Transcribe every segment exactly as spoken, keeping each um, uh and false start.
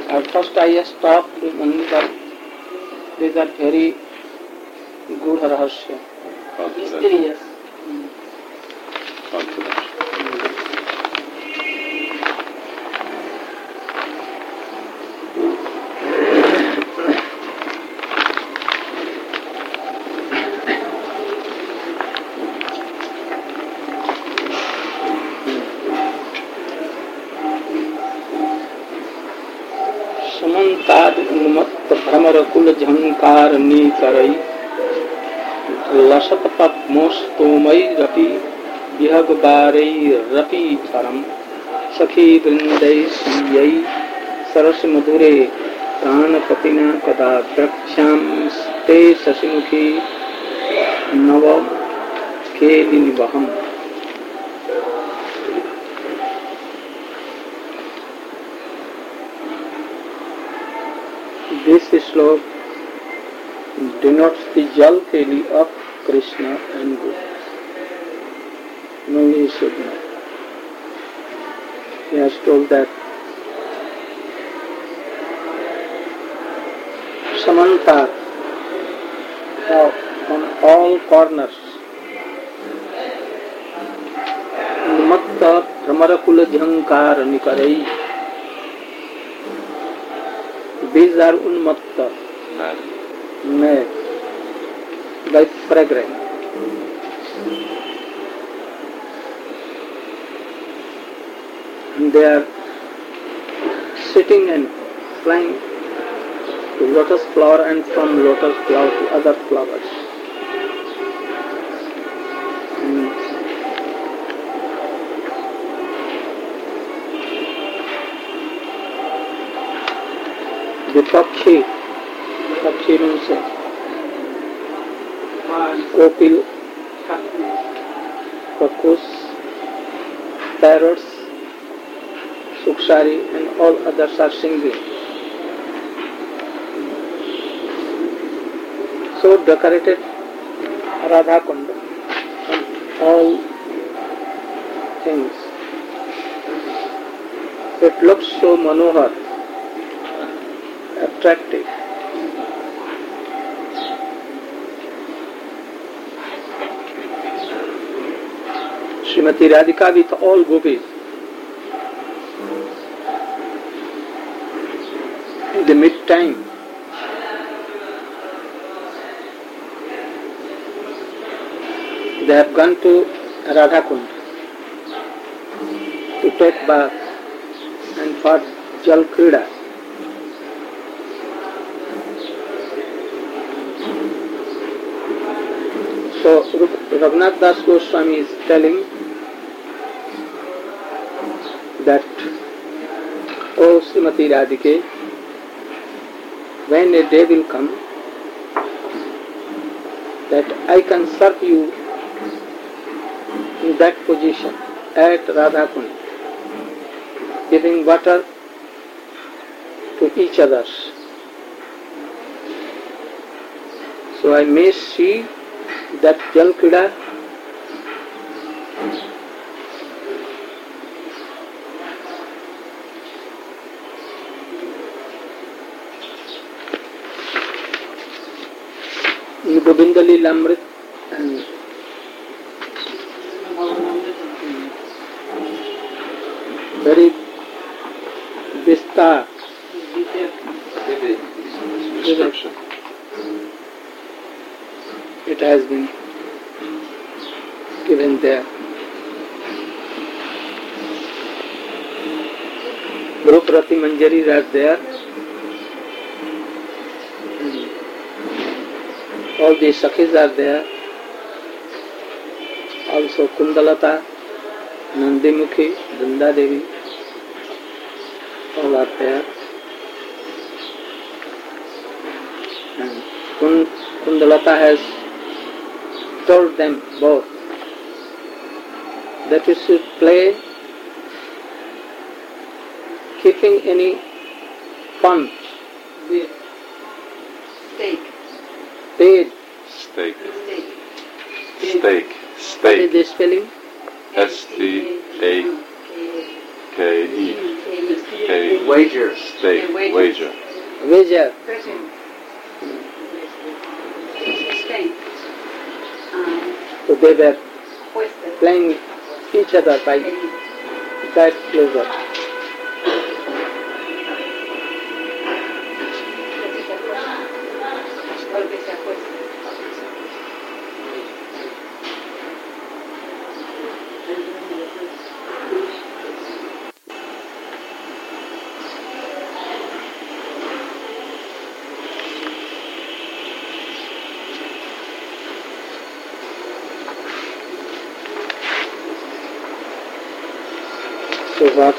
At first I stopped only that these are very good rahasya. Mysterious. समन्ताद उन्मत्त भ्रमर कुल झंकार नी करई लसत पद्मोस्तोमई रपि विहग बारई रपि धरम सखी वृंदै सीयै सरस मधुरे प्राणपतिना कदा द्रक्ष्यामस्ते शशिमुखी नव केलिनिवहम्. This slok denotes the jal keli of Krishna and Guru. No, he should not. He has told that Samanta, on all corners, Unmatta Brahmarakula Jhankar Nikarai. These are unmatta, mad, like fragrant. And they are sitting and flying to lotus flower and from lotus flower to other flowers. And the Pakshi, Pakshi means Kopil, Kakus, parrots, Sukshari and all others are singing. So decorated Radha Kunda and all things. It looks so manohar, attractive. Srimati Radhika with all gopis. In the mid-time, they have gone to Radha Kund to take bath and for Jal Krida. So Raghunath Das Goswami is telling that, O Srimati Radhike, when a day will come that I can serve you in that position at Radha Kund, giving water to each other. So I may see that Jal Krida in Govinda Lilamrit and very Vistar description. It has been given there. Gurupati Manjari are there. All the Sakhis are there. Also Kundalata, Nandimukhi, Danda Devi, all are there. And Kundalata has told them both that you should play keeping any fun. Steak. Paid. Steak. Steak. Steak. What is Steak. the spelling? S T A K E. K. Wager. Stake. Wager. wager. So they were playing each other by that pleasure. So what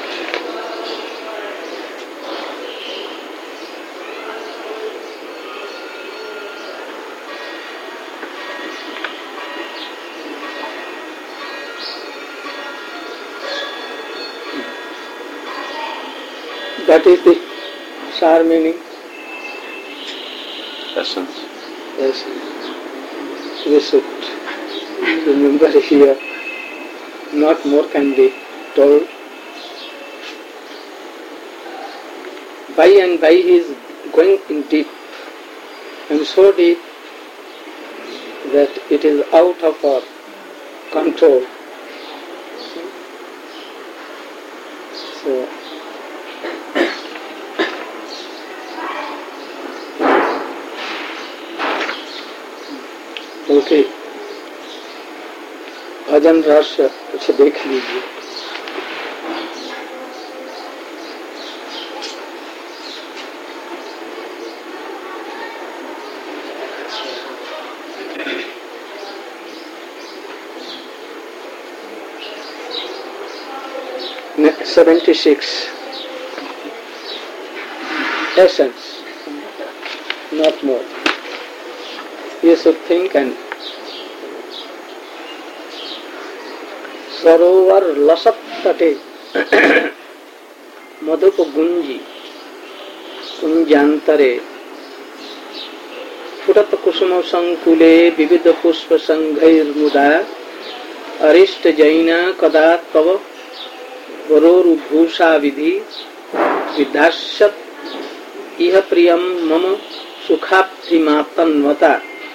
that is the sar meaning. Essence. Yes, we should remember here. Not more can be told. By and by he is going in deep, and so deep that it is out of our control. So, okay, भजन रस कुछ देख लीजिए. seventy-six. Essence, not more. You should think and सरोवर लसत तटे मधुप गुंजी कुंजांतरे फुटत कुसुम संकुले विविध पुष्प संघैर्मुदा अरिष्ट जैन कदा तव वरोरुभूषा विधि विधास्यत् इह प्रियम मम सुखाप्तिमातन्वता.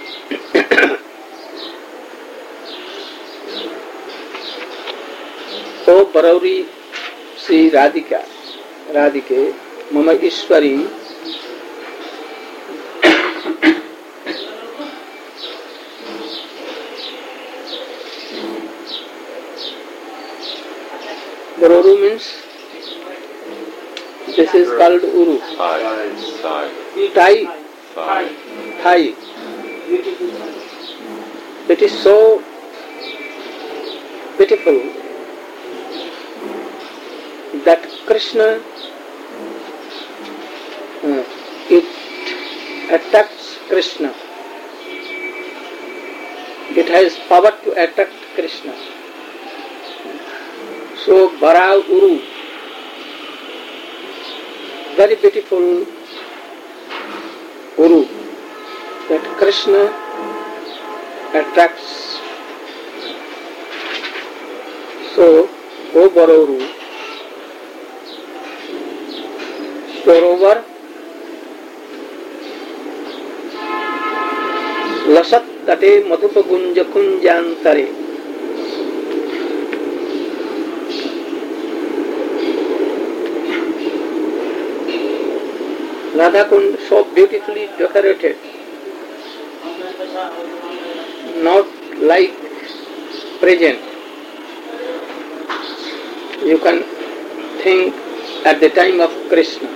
ओ बरौरी श्री राधिका राधिके मम ईश्वरी Bororu means this is called Uru. Thai. Thai. Thai. Thai. Thai. It is so beautiful that Krishna, uh, it attracts Krishna. It has power to attract Krishna. So Bara Uru, very beautiful Uru, that Krishna attracts. So, O Bara Uru, सरोवर लसत तटे मधुप गुंज कुंजांतरे. Radha Kund so beautifully decorated, not like present. You can think at the time of Krishna,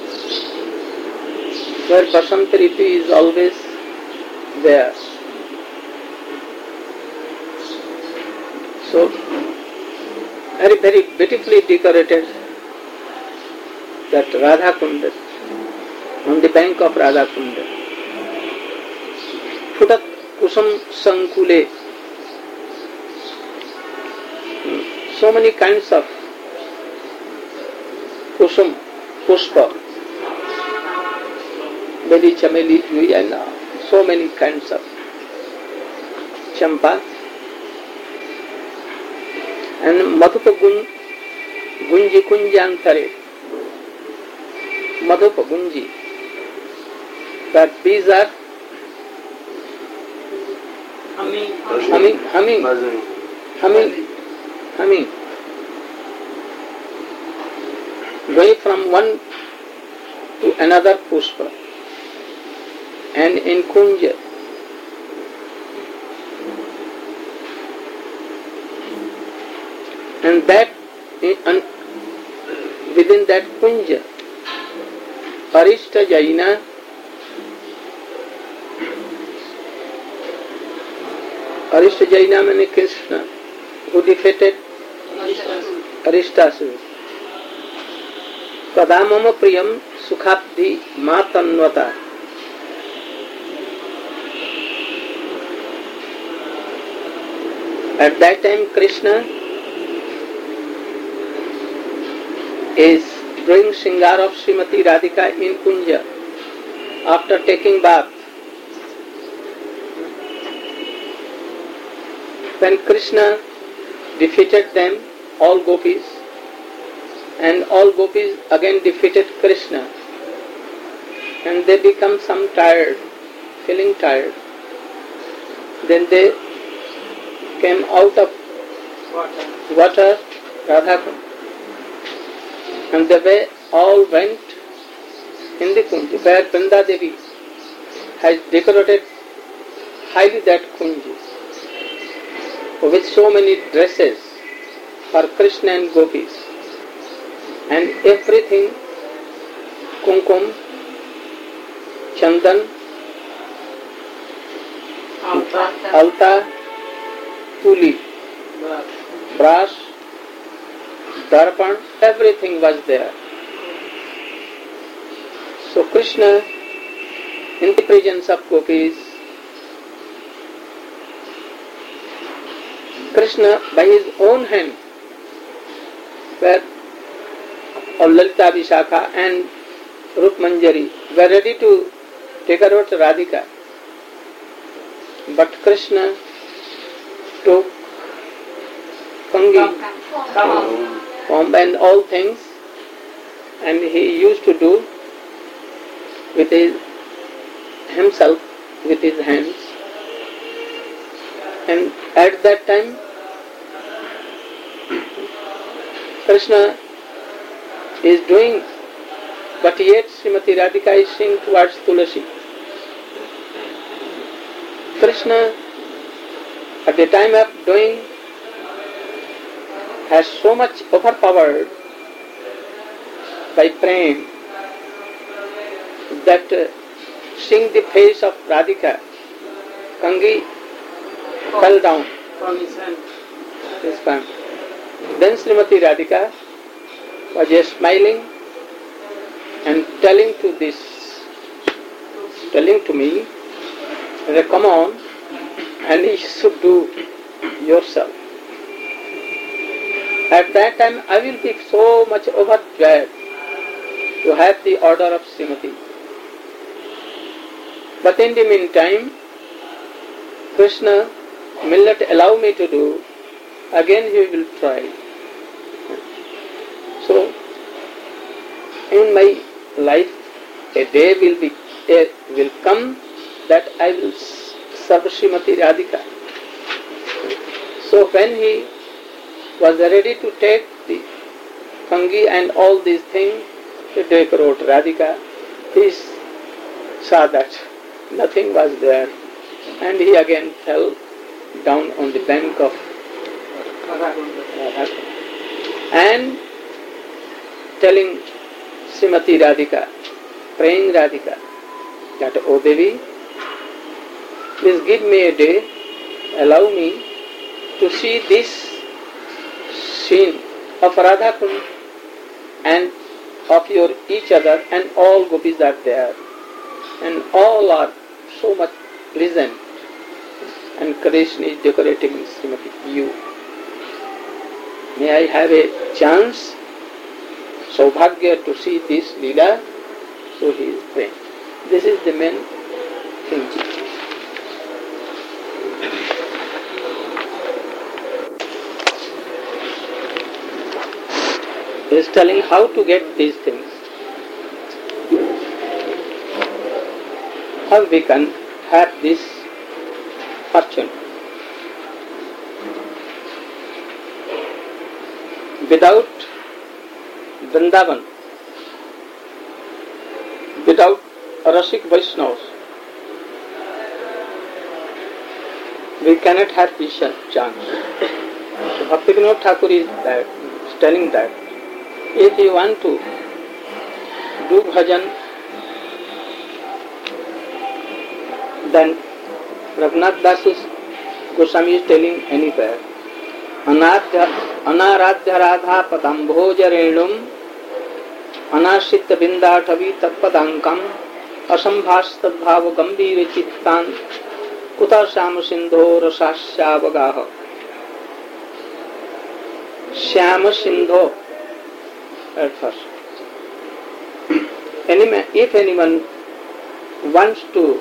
where Basanta Ritu is always there. So, very, very beautifully decorated that Radha Kunda, on the bank of Radha Kunda. Futat Kusum Sankule, so many kinds of Kusum, Pushpa, Beli Chameli, and so many kinds of Champa. And Madhupagun Gunji Kunjantare, Madhupa Gunji. But bees are humming, humming, humming, Buzzing. humming, humming. Going from one to another Pushpa. And in Kunja, and that in, within that Kunja, Arishta Jaina Arishta Jaina means Krishna, who defeated Arishtasura. Kadamama Priyam Sukhabdi Matanvata. At that time Krishna is doing Shingar of Srimati Radhika in Kunja after taking bath. When Krishna defeated them, all gopis, and all gopis again defeated Krishna, and they become some tired, feeling tired. Then they came out of water. water, Radhakund, and they were all went in the Kunj, where Vrinda Devi has decorated highly that Kunj with so many dresses for Krishna and gopis, and everything, kumkum, chandan, Alta, alta, tuli, brass, darpan, everything was there. So Krishna, in the presence of gopis, Krishna by his own hand, where or Lalita Vishakha and Rup Manjari were ready to take her out Radhika. But Krishna took Kangi, comb and all things, and he used to do with his himself with his hands. And at that time Krishna is doing, but yet Srimati Radhika is singing towards Tulasi. Krishna at the time of doing has so much overpowered by praying that uh, seeing the face of Radhika, Kangi fell down from his hand. his palm. Then Srimati Radhika was just smiling and telling to this, telling to me, that come on, and you should do yourself. At that time I will be so much overjoyed to have the order of Srimati. But in the meantime, Krishna will not allow me to do, again he will try. So, in my life, a day will be a, will come that I will serve Srimati Radhika. So when he was ready to take the Kangi and all these things to decorate Radhika, he saw that nothing was there, and he again fell down on the bank of Radhakund and telling Srimati Radhika, praying Radhika, that, O Devi, please give me a day, allow me to see this scene of Radhakund and of your each other, and all gopis are there, and all are so much pleasant, and Krishna is decorating Srimati, you. May I have a chance, Saubhagya, to see this Leela? So he is praying. This is the main thing. He is telling how to get these things. How we can have this fortune. Without Vrindavan, without Rasik Vaishnavas, we cannot have this chance. So Bhaktivinoda Thakur is, that, is telling that if you want to do bhajan, then Raghunath Das Goswami is telling anywhere, Anaradhya Radha Padambhoja Renum Anashita Bindathavi Tatpadankam Asambhas Tadbhava Gambhira Chittan Kuta Shama Sindho Rasasya Vagaha. Shama Sindho at first. If anyone wants to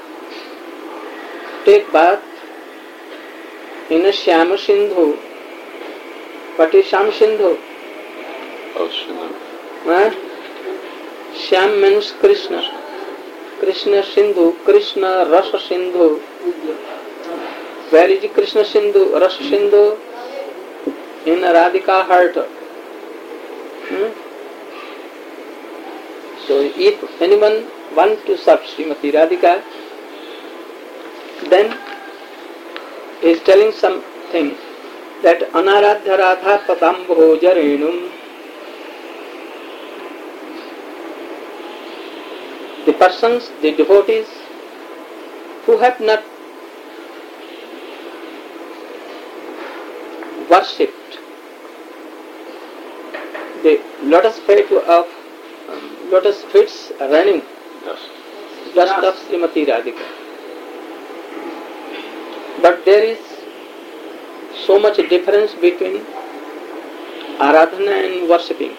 take bath in a Shama Sindhu, what is Shama Sindhu? Ocean. Huh? Shyam means Krishna. Krishna Sindhu, Krishna Rasa Sindhu. Where is Krishna Sindhu, Rasa Sindhu? In Radhika heart. Hmm? So if anyone wants to serve Srimati Radhika, then he is telling something that Anaradhya Radha Padambhoja Renum. The persons, the devotees who have not worshipped the lotus feet of um, lotus feet's running Dust. dust of Srimati Radhika. But there is so much difference between aradhana and worshipping.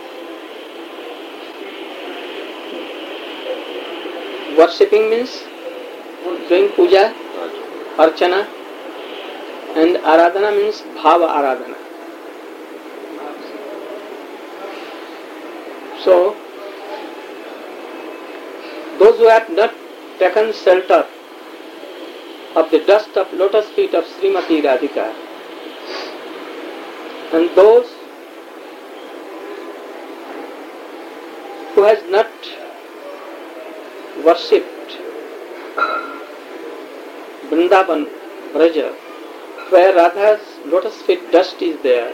Worshipping means doing puja, archana, and aradhana means bhava aradhana. So, those who have not taken shelter of the dust of lotus feet of Srimati Radhika, and those who has not worshipped Vrindavan Braja, where Radha's lotus feet dust is there,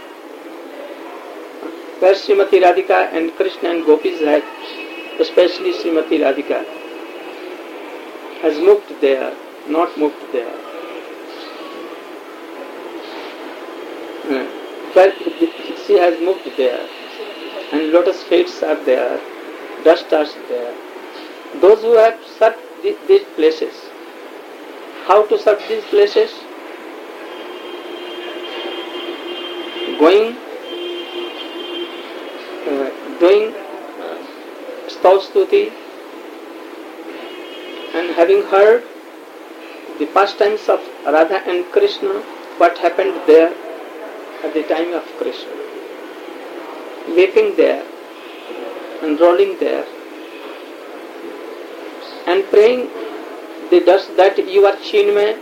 where Srimati Radhika and Krishna and Gopis had, especially Srimati Radhika, has moved there, not moved there. Where she has moved there, and lotus feet are there, dust are there. Those who have served these places, how to serve these places? Going, uh, doing Staustuti, and having heard the pastimes of Radha and Krishna, what happened there at the time of Krishna, weeping there and rolling there, and praying the dust that you are Chinmay,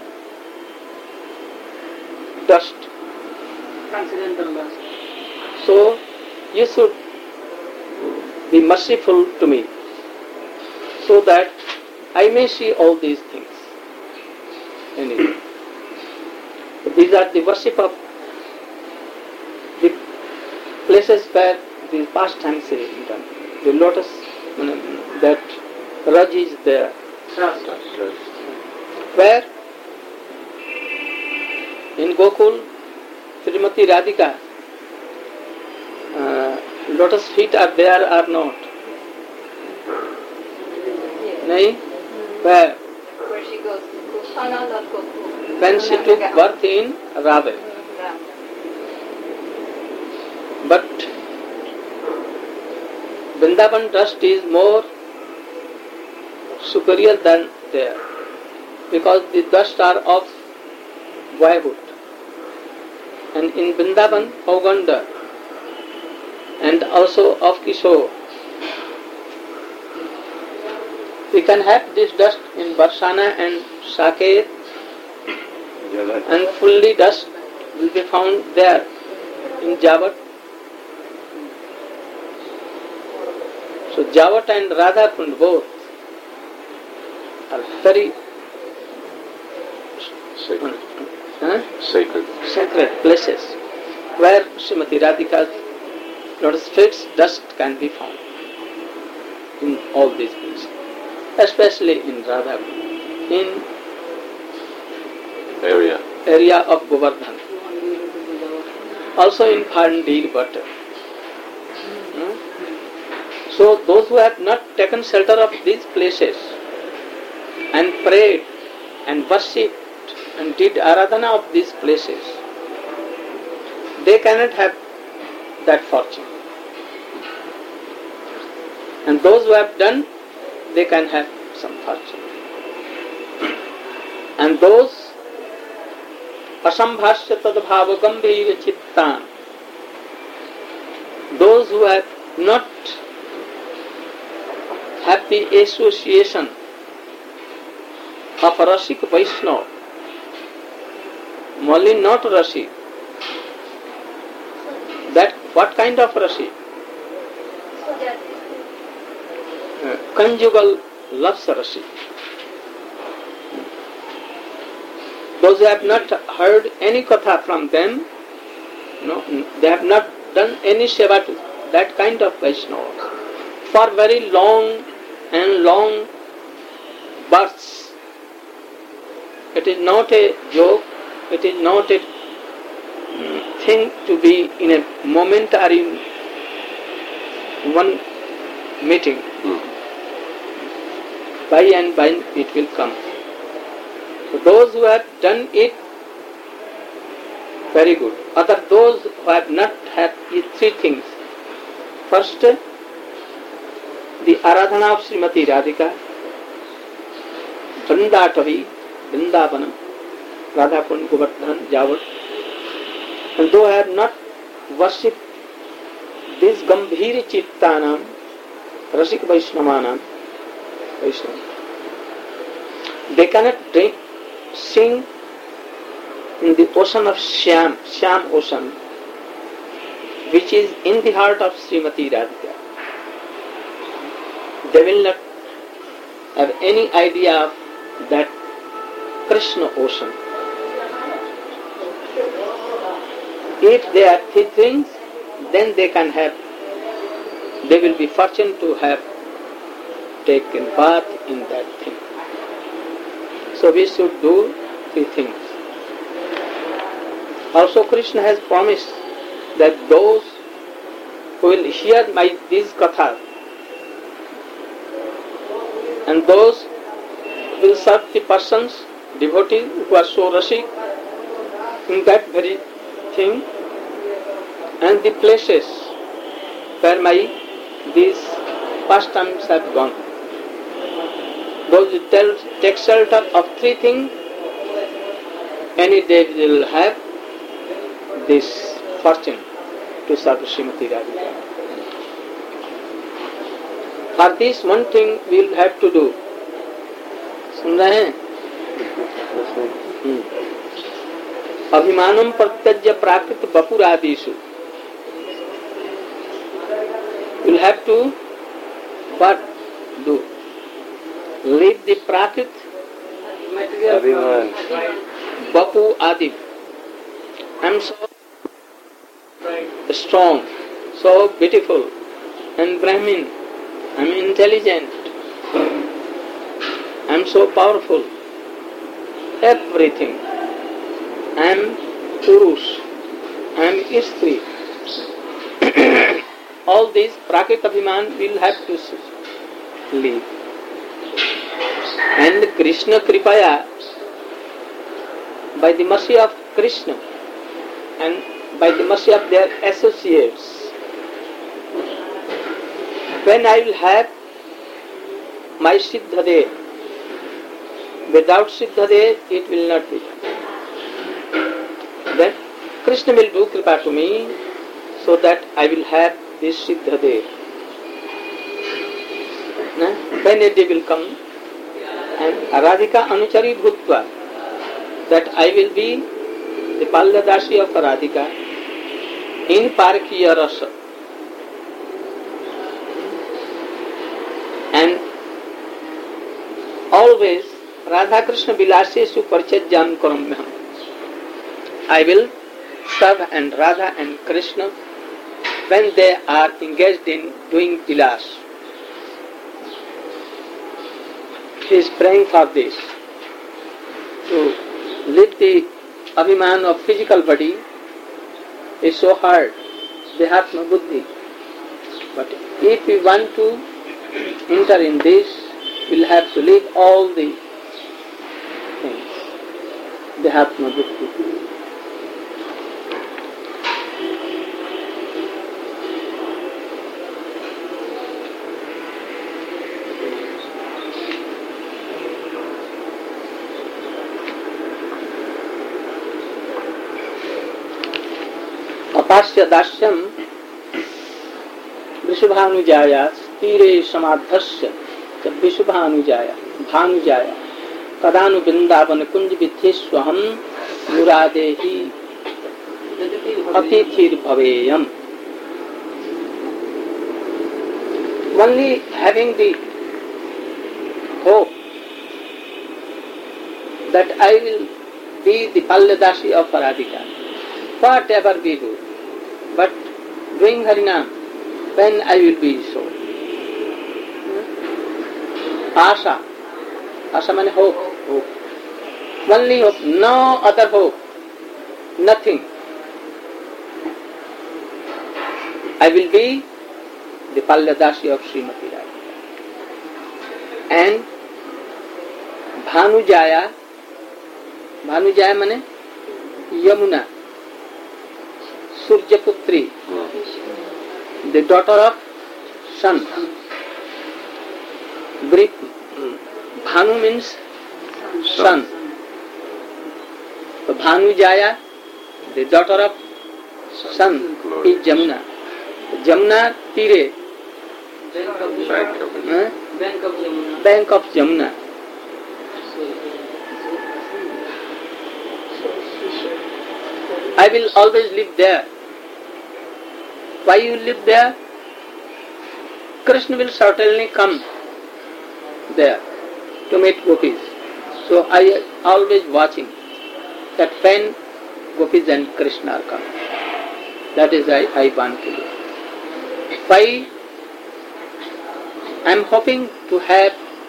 dust. Transcendental dust. So you should be merciful to me, so that I may see all these things. Anyway, these are the worship of the places where the pastimes is done. The lotus, that Raj is there. Dust. Where? In Gokul, Srimati Radhika, uh, lotus feet are there or not? Nahi? Where? Where she goes to Kushana, not Gokul. When she took birth in Rabe. But Vrindavan dust is more superior than there, because the dust are of boyhood. And in Vrindavan, Pauganda and also of Kishore. We can have this dust in Barsana and Saket, and fully dust will be found there in Javat. So Javat and Radhakund both are very Sacred. huh? Sacred. sacred places where Srimati Radhika's lotus feet's dust can be found in all these places, especially in Radhakund, in Area. area of Govardhan, also in Phandir Bhatta. Hmm? So those who have not taken shelter of these places and prayed and worshipped and did aradhana of these places, they cannot have that fortune. And those who have done, they can have some fortune. And those asambhasya tadbhava gambhira chittan, those who have not have the association of a Rasik Vaishnava, only not Rasik. That what kind of Rasik? Uh, conjugal loves Rasik. Those who have not heard any katha from them, no, they have not done any seva to that kind of Vaishnava for very long and long births. It is not a joke, it is not a thing to be in a momentary one meeting. Mm. By and by it will come. So those who have done it, very good. Other those who have not had these three things. First, the aradhana of Srimati Radhika, Vrindatavi, Vrindavanam, Radhakund, Govardhan, Javat. And though I have not worshipped these Gambhiri Chittanam, Rasik Vaishnavanam, Vaishnava, they cannot drink, sing in the ocean of Shyam, Shyam ocean, which is in the heart of Srimati Radhika. They will not have any idea of that Krishna ocean. If they are three things, then they can have, they will be fortunate to have taken part in that thing. So we should do three things. Also Krishna has promised that those who will hear my these kathas and those who will serve the persons, devotees who are so rasik in that very thing, and the places where my these pastimes have gone. Those who tell, take shelter of three things, any day will have this fortune to serve Srimati Radhika. For this one thing we will have to do. सुन रहे हैं? अभिमानम प्रत्यज्य प्राकृत बपुरादिषु. You will have to what do? Leave the prakrit, bapu adi. I am so strong, so beautiful, and Brahmin. I am intelligent. I am so powerful. Everything. I am Purush. I am Istri. All these Prakrit Abhiman will have to leave. And Krishna Kripaya, by the mercy of Krishna and by the mercy of their associates, when I will have my Siddhadev, without Siddhadev it will not be. Then Krishna will do Kripa to me so that I will have this Siddhadev. When a day will come and Radhika Anuchari Bhutva, that I will be the Palyadashi of Radhika in Parkiya Rasa. And always Radha Krishna Vilaseshu Parchajyam Karamyam. I will serve and Radha and Krishna when they are engaged in doing vilas. He is praying for this. To live the abhiman of physical body is so hard, Dehatma Buddhi. But if we want to enter in this, we will have to leave all the things. Dehatma Buddhi. अपास्य दास्यम वृषभानुजाया तीरे समाधस्य वृषभानुजाया भानुजाया कदानु वृंदावन कुंज विथेस्वहम मुरादेहि अतिथिर भवेयम. Only having the hope that I will be the Palyadashi of Radhika, whatever we do, but doing Harinam, when I will be so. Asha. Asha means hope. Hope. Only hope, no other hope. Nothing. I will be the Palyadashi of Srimati Radhika. And Bhanujaya, Bhanujaya means Yamuna. Surjaputri, the daughter of sun. Bhanu means sun. So Bhanujaya, the daughter of sun, is Jamuna. Jamuna Tire, Bank of huh? Bank of Yamuna. Bank of Jamuna. I will always live there. Why you live there? Krishna will certainly come there to meet gopis. So I am always watching that when gopis and Krishna are coming. That is why I want to live. Why? I am hoping to have,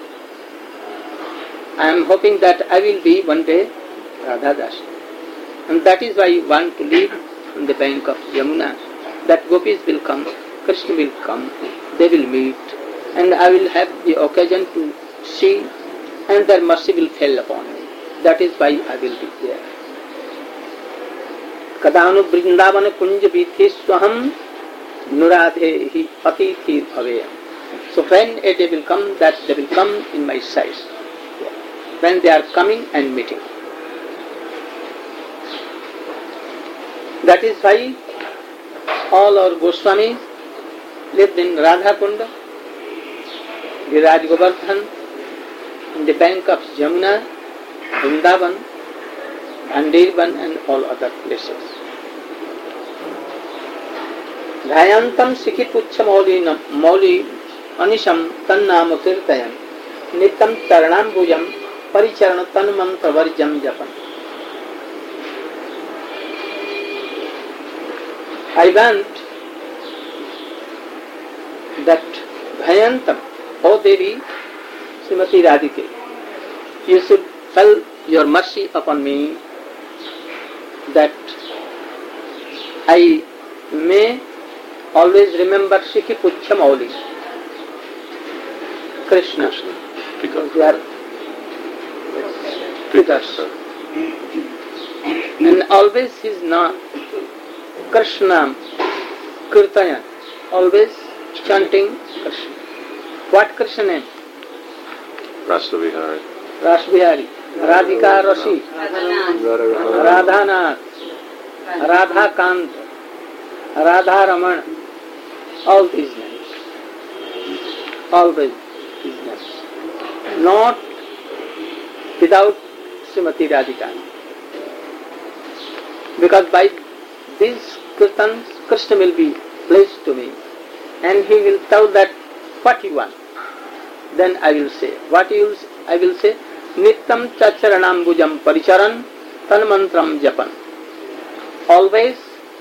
I am hoping that I will be one day Radha Dashi. And that is why I want to live on the bank of Yamuna. That gopis will come, Krishna will come, they will meet, and I will have the occasion to see, and their mercy will fall upon me. That is why I will be there. Kadanu Vrindavana Kunja Vitheswaham Nuradhehi Atithi Bhaveyam. So when a day will come, that they will come in my sight. When they are coming and meeting. That is why all our Goswamis lived in Radha Kunda, Giraj Govardhan, in the bank of Jamuna, Vrindavan, Andirban and all other places. Dhayantam Sikhipucha Mauli Anisham Tannam Kirtayam Nitam Taranam Bhujam Paricharan Tanmantra Varjam Japan. I want that Bhayantam, O Devi, Srimati Radhika, you should fall your mercy upon me that I may always remember Shiki Puchya Mauli, Krishna, because they are figures. And always his name, Krishna, Kirtaya, always chanting Krishna. What Krishna name? Rasa Vihari. Rasbihari, Radhika Rasi, Radhanath, Radha Kant, Radha Raman, all these names. Always these names. Not without Srimati Radhika. Because by these kirtans, Krishna will be pleased to me. And he will tell that what you want. Then I will say. What you will, I will say? Nityam chacharanambujam paricharan tanmantram japan. Always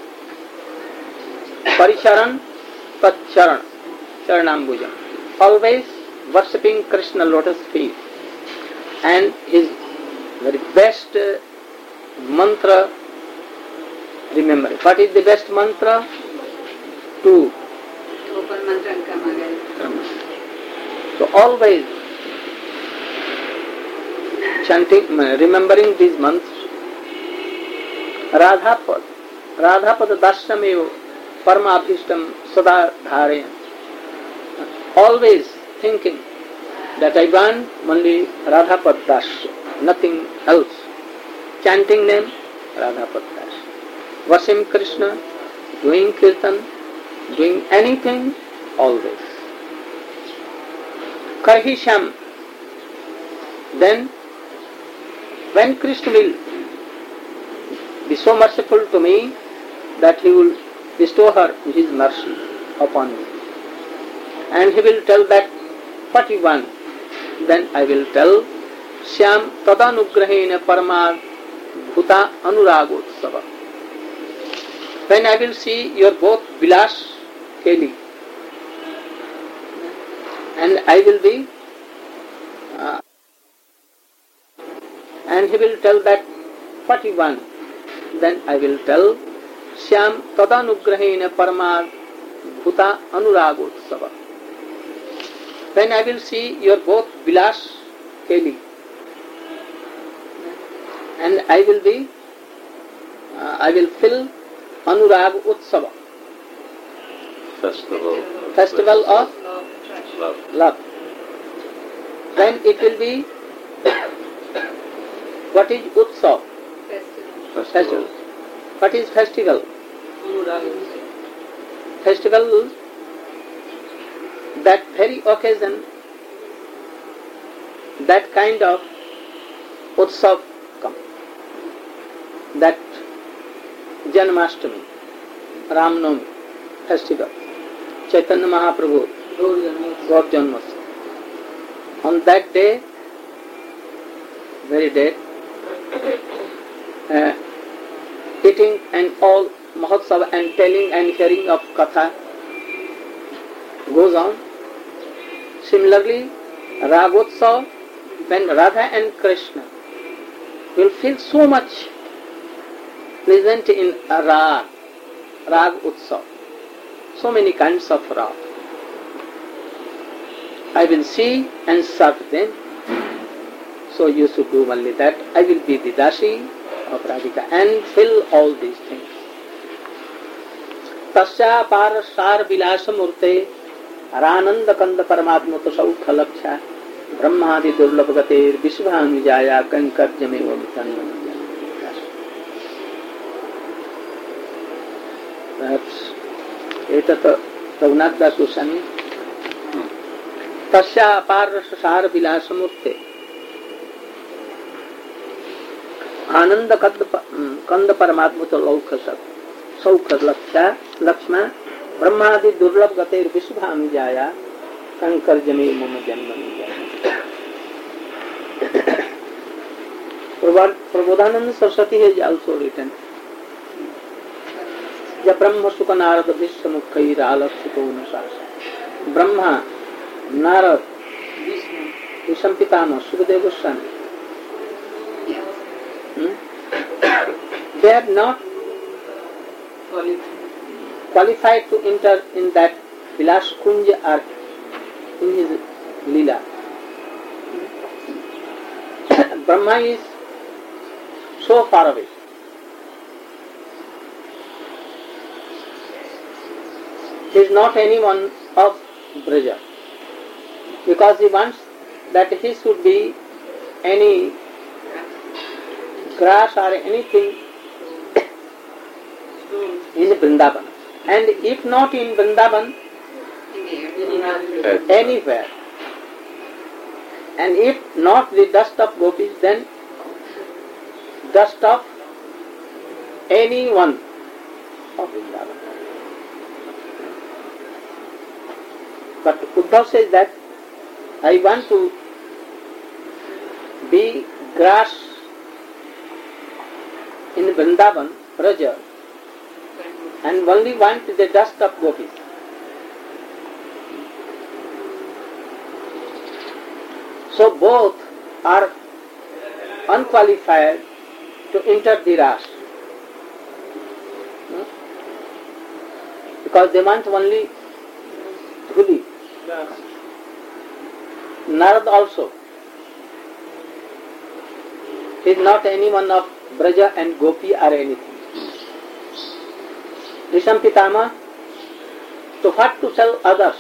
paricharan tacharan charanambujam. Always worshipping Krishna lotus feet. And his very best uh, mantra, remember. What is the best mantra? To Open mantra and come again. So always chanting, remembering these mantras. Radhapad, Radhapad darshamev paramabhishtam sada dharayan. Always thinking that I want only Radhapad dash, nothing else. Chanting name, Radhapad dash. Worshiping Krishna, doing kirtan, doing anything, always. Karhi Sham. Then, when Krishna will be so merciful to me that he will bestow her his mercy upon me, and he will tell that what you want, then I will tell Shyam tadanugrahena parama bhuta anuragotsava. When I will see your both Vilas Keli, and I will be uh, and he will tell that what you want, then I will tell Shyam tadanugrahena parama bhuta anuragotsava. When I will see your both Vilas Keli, and I will be uh, I will fill Anurag Utsava, Festival. festival of Love. love. Then it will be, what is Utsav? Festival. Festival. What is festival? Anurag. Festival, that very occasion, that kind of Utsav come. That Janmashtami, Ramnavami festival, Chaitanya Mahaprabhu, Gaur Janmotsav. On that day, very day, uh, eating and all Mahotsav and telling and hearing of Katha goes on. Similarly, Ragotsav, when Radha and Krishna will feel so much pleasant in a Rag, Rag Utsav, so many kinds of Rag. I will see and serve them. So you should do only that. I will be the Dashi of Radhika and fill all these things. Tasya par sar vilasa murte arananda kanda paramatmata saukha laksha brahmadi durlabhagater vishvanujaya kankarjameva vitanna. Perhaps etat Raghunath Das Goswami. Tasya par sar vilasa murte आनंद कंद परमात्मा तो लौक सौख लक्षा लक्ष्मा ब्रह्मादि दुर्लभ गतेर विश्वभानु जाया कंकर जमे मम जन्म Prabodhanand Saraswati has also written जब ब्रह्म सुख नारद विश्व मुखई रालक्षितो न शास ब्रह्मा नारद विष्णु पितामह Sukhdev Goswami. Hmm? They are not qualified to enter in that Vilas Kunja or in his Leela. Brahma is so far away. He is not anyone of Braja because he wants that he should be any grass or anything in Vrindavan. And if not in Vrindavan, India. Head, anywhere. And if not the dust of gopis, then dust of anyone of Vrindavan. But Uddhav says that I want to be grass in Vrindavan, Braja, and only want the dust of gopis. So both are unqualified to enter the ras. Hmm? Because they want only dhuli. Narad also is not anyone of Braja and Gopi or anything. Risham Pitama, so what to tell others?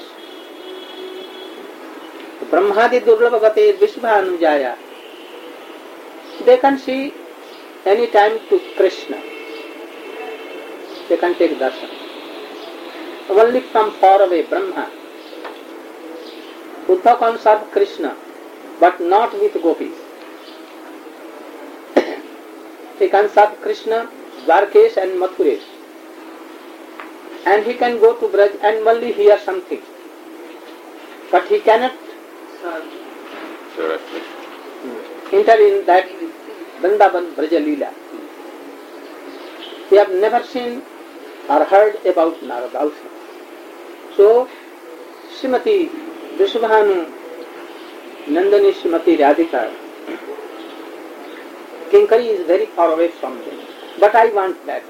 Brahmadi Durlabhagate Vishvahanujaya. They can see any time to Krishna. They can take darshan. Only from far away, Brahma. Uddhav can serve Krishna, but not with gopis. He can serve Krishna, Dwarkesh and Mathuresh. And he can go to Braj and only hear something. But he cannot directly. enter in that Vrindavan Braja Leela. We have never seen or heard about Narada also. So, Srimati Vishvabhanu Nandani Srimati Radhika, Kinkari is very far away from them. But I want that.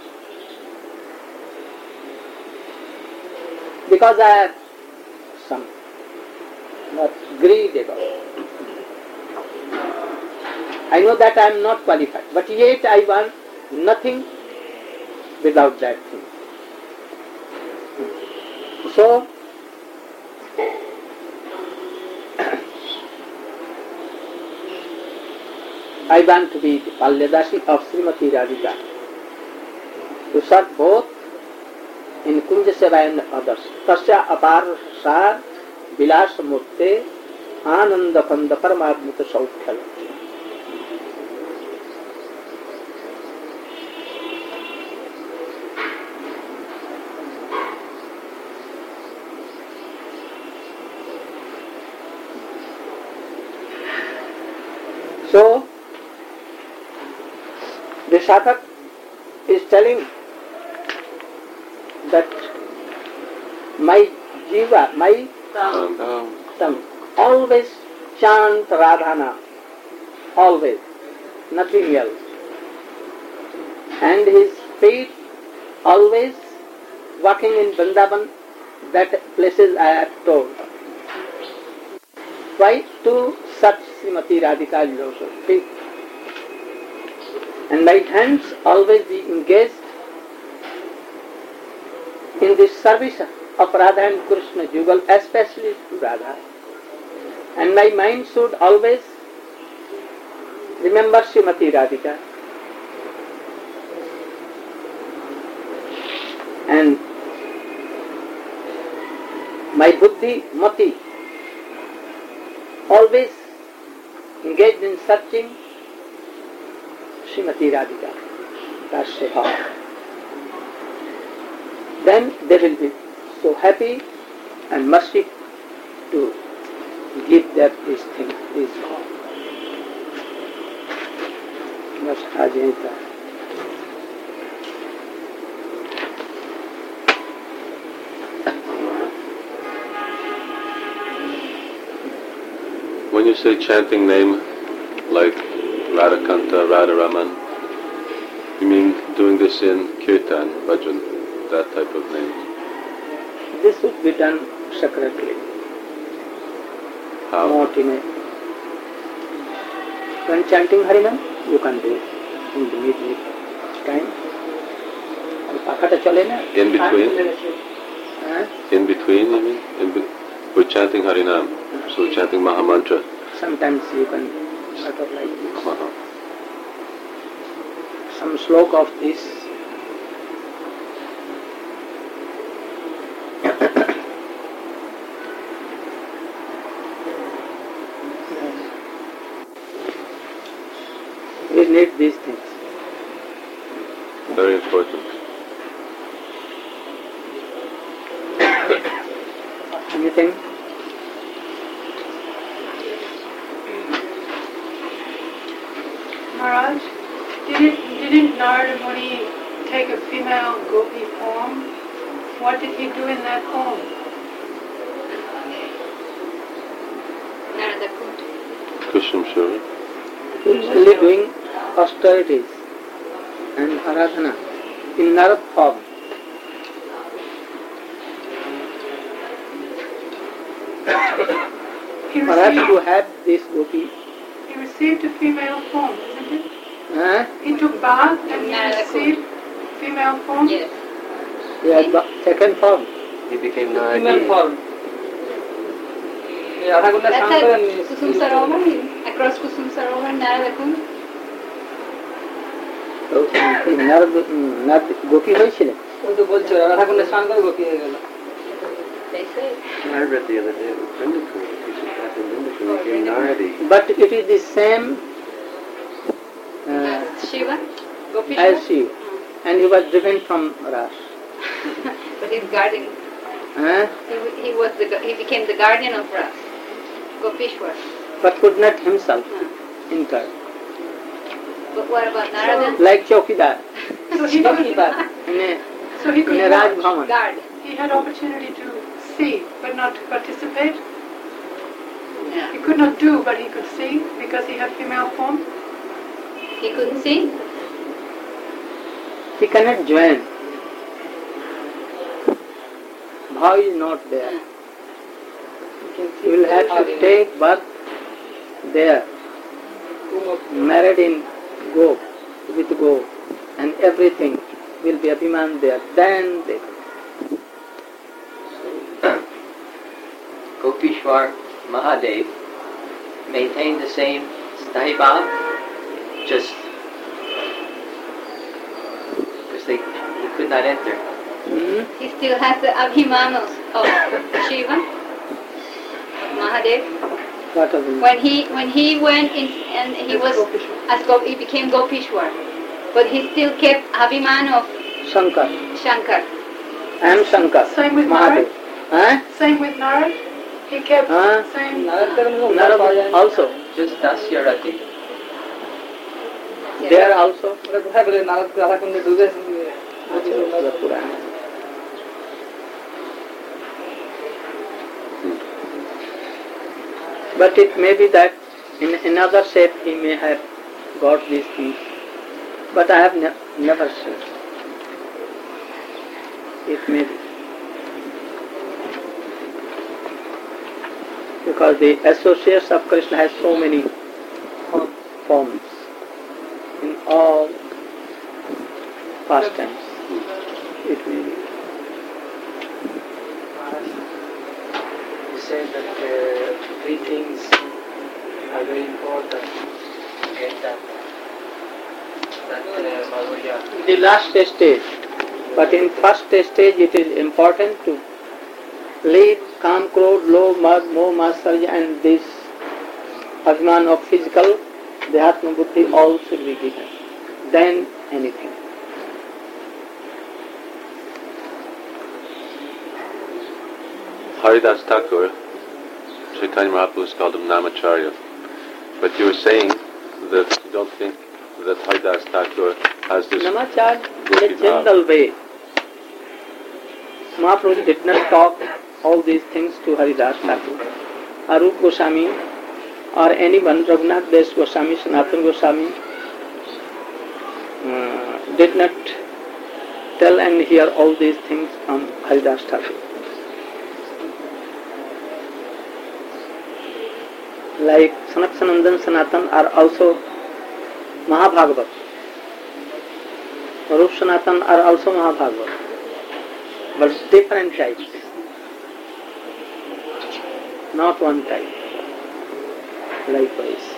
Because I have some not greed about it. I know that I am not qualified, but yet I want nothing without that thing. So, I want to be the Palyadasi of Srimati Radhika, to serve both in Kunja Seva and others. Tasya apar sa vilas murte ananda khanda paramatmita saukhyal. So, the sadhak is telling that my jiva, my Um, tongue, always chant Radhana, always, nothing else. And his feet always walking in Vrindavan, that places I have told. Why? To such Srimati Radhika is also feet. And my hands always be engaged in the service of Radha and Krishna Jugal, especially to Radha. And my mind should always remember Srimati Radhika. And my buddhi, mati, always engaged in searching Srimati Radhika. That's how. Then they will be so happy and mercy to give them this thing, this बस आज यही था. When you say chanting name like Radhakanta, Radharaman, you mean doing this in kirtan, bhajan, that type of name? This should be done separately, How? not in a... When chanting Harinam, you can do it in the mid time. And Pakata chale na. In between? Huh? In between, you mean? In be- we're chanting Harinam, so we're chanting Mahamantra. Sometimes you can sort of like this. Uh-huh. Some slok of this. need these things. Very important. Anything? Maharaj, didn't, didn't Narada Muni take a female gopi form? What did he do in that form? Narada Kund. Kushum Shuri. He was only doing austerities and aradhana in Narad form. He Perhaps received, to have this gopi. he received a female form, isn't it? Huh? He took bath and he Narada received female form? Yes. He had got second form. He became Female Naradi. form. Yeah, Radha Kunda That's Shankar at and Kusum Sarovar, across Kusum Sarovar, Narada Kund. তো নারদ নারদ গোপী হয়েছিলেন ওই তো বলছো রাধা কুণ্ডে স্নান করে গোপী হয়ে গেল। They say. I read the other day with Vrindaku. He said that in Vrindaku became Naradi. but it is the same uh, Shiva, Gopi as Shiva. she, and he was driven from Ras. But his guardian, Huh? he, he was the gu- he became the guardian of Ras, Gopishwar. But could not himself Hmm. enter. But what about Narada? Like Chowkidar So he Lucky could, bad. in a, so he in could a Raj watch. Bhavan. Guard. He had opportunity to see, but not to participate. Yeah. He could not do, but he could see because he had female form. He couldn't see. He cannot join. Bhav is not there. He will have to take birth there, married in go, with go, and everything will be Abhiman there. Then they Gopishwar Mahadev maintained the same Stahibhav, just because they he could not enter. Hmm? He still has the abhimanos of Shiva, of Mahadev. What of him? When he when he went in and he was as Go, he became Gopishwar, but he still kept abhiman of Shankar. Shankar. I am Shankar. Same with Mahadev. Huh? Same with Narad. He kept Huh? same. Narad also. Just Dasyarati. There also. ওরা কোথায় বলে নারদ রাধা কুণ্ডে ডুবে The Purana. But it may be that in another shape he may have got these things. But I have ne- never seen. It may be. Because the associates of Krishna has so many forms in all pastimes. It may be. You said that uh, three things are very important to get that that uh, Bhagavad. The last stage. But in first stage it is important to leave Kam, Krodh, Lobh, Madh, Moh, Matsarya and this Abhiman of physical, Dehatma Buddhi all should be given. Then anything. Haridas Thakur, Chaitanya Mahaprabhu called him Namacharya. But you were saying that you don't think that Haridas Thakur has this Namacharya in Gopi a bhav. general way. Mahaprabhu did not talk all these things to Haridas Thakur. Arup Goswami or anyone, Raghunath Das Goswami, Sanatana Goswami, uh, did not tell and hear all these things from Haridas Thakur. Like Sanak Sanandan Sanatan are also Mahabhagavat. Rup Sanatan are also Mahabhagavat. But different types. Not one type. Likewise.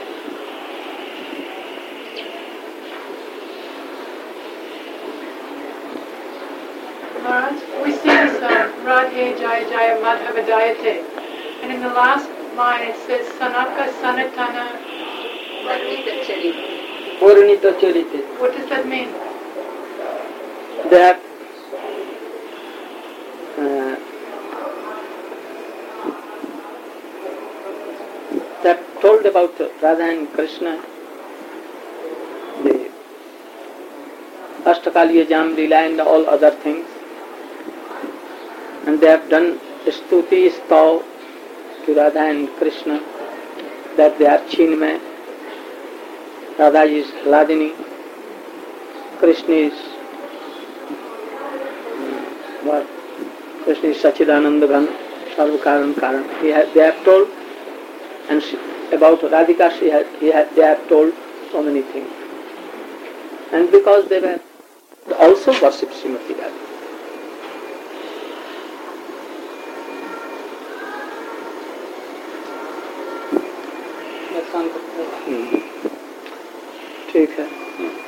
Maharaj, we sing this song, Radhe Jaya Jaya Madhava Dayate. And in the last line it says, Sanaka Sanatana Sarvita Chari. পরিণীত চরিতে। What does that mean? They have uh, they have told about Radha and Krishna, the Ashtakaliya Jam Leela and all other things, and they have done stuti stav to Radha and Krishna, that they are Chinmay, Radha is Hladini, Krishna is what? Krishna is Sachidananda Ghan, Sarvakaran Karan. He has, they have told, and she, about Radhika, she has, he has, they have told so many things. And because they were also worship Srimati Radhika. नुकसान करते हैं। हम्म, ठीक है।